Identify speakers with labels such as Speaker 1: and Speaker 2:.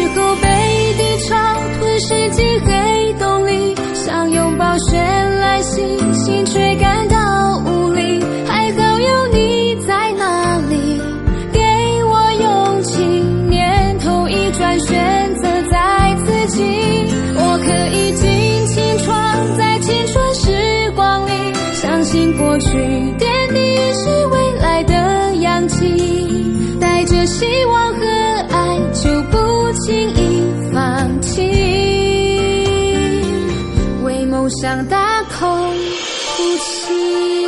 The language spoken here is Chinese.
Speaker 1: 后被低潮吞噬进黑洞里，想拥抱绚烂星星，却感到无力。还好有你在那里，给我勇气，念头一转，选择在自己。我可以尽情闯在青春时光里，相信过去点滴是未来的氧气，带着希望和爱，就不轻易放弃，为梦想大口呼吸。